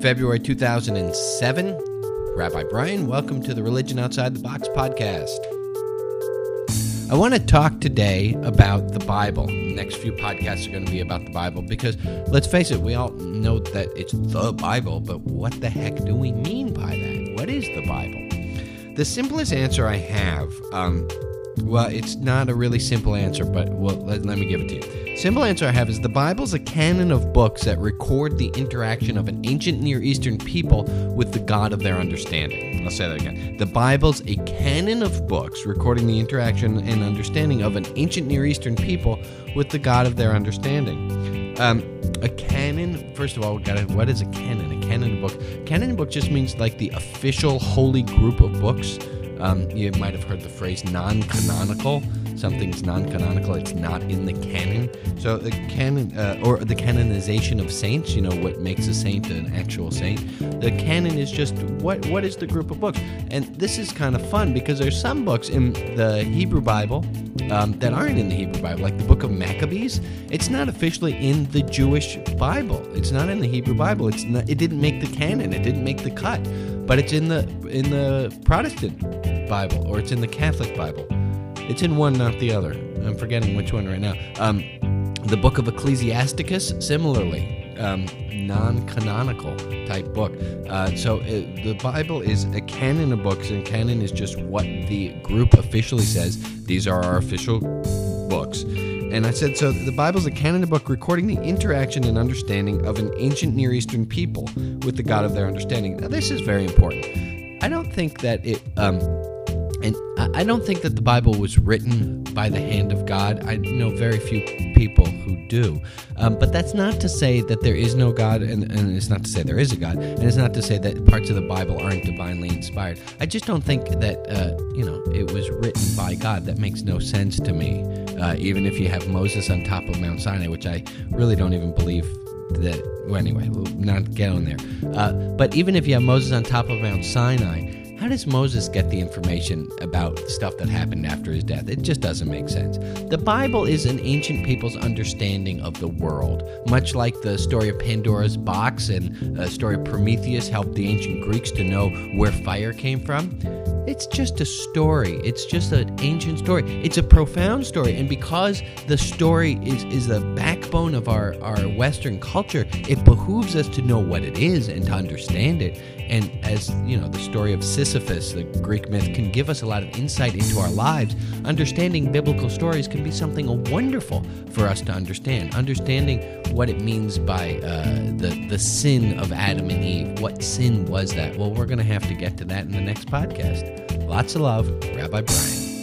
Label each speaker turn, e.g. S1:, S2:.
S1: February 2007. Rabbi Brian, welcome to the Religion Outside the Box podcast. I want to talk today about the Bible. The next few podcasts are going to be about the Bible because, let's face it, we all know that it's the Bible, but what the heck do we mean by that? What is the Bible? The simplest answer I have, well, it's not a really simple answer, but let me give it to you. Simple answer I have is the Bible's a canon of books that record the interaction of an ancient Near Eastern people with the God of their understanding. I'll say that again. The Bible's a canon of books recording the interaction and understanding of an ancient Near Eastern people with the God of their understanding. A canon, first of all, what is a canon? A canon book. Canon book just means like the official holy group of books. You might have heard the phrase non-canonical. Something's non-canonical, it's not in the canon. So the canon, or the canonization of saints, what makes a saint an actual saint. The canon is just what is the group of books. And this is kind of fun because there's some books in the Hebrew Bible that aren't in the Hebrew Bible, like the book of Maccabees. It's not officially in the Jewish Bible. It's not in the Hebrew Bible. It didn't make the canon. It didn't make the cut. But it's in the Protestant Bible, or it's in the Catholic Bible. It's in one, not the other. I'm forgetting which one right now. The book of Ecclesiasticus, similarly, non-canonical type book. So the Bible is a canon of books, and canon is just what the group officially says. These are our official books. And I said, so the Bible's a canon of book recording the interaction and understanding of an ancient Near Eastern people with the God of their understanding. Now, this is very important. I don't think that I don't think that the Bible was written by the hand of God. I know very few people who do. But that's not to say that there is no God, and it's not to say there is a God, and it's not to say that parts of the Bible aren't divinely inspired. I just don't think that, it was written by God. That makes no sense to me. Even if you have Moses on top of Mount Sinai, which I really don't even believe that, well, anyway, we'll not get on there. But even if you have Moses on top of Mount Sinai, how does Moses get the information about stuff that happened after his death? It just doesn't make sense. The Bible is an ancient people's understanding of the world, much like the story of Pandora's box and the story of Prometheus helped the ancient Greeks to know where fire came from. It's just a story. It's just an ancient story. It's a profound story, and because the story is the backbone of our Western culture, it behooves us to know what it is and to understand it. And as the story of Sisyphus, the Greek myth, can give us a lot of insight into our lives, understanding biblical stories can be something wonderful for us to understand. Understanding what it means by the sin of Adam and Eve. What sin was that? Well, we're going to have to get to that in the next podcast. Lots of love, Rabbi Brian.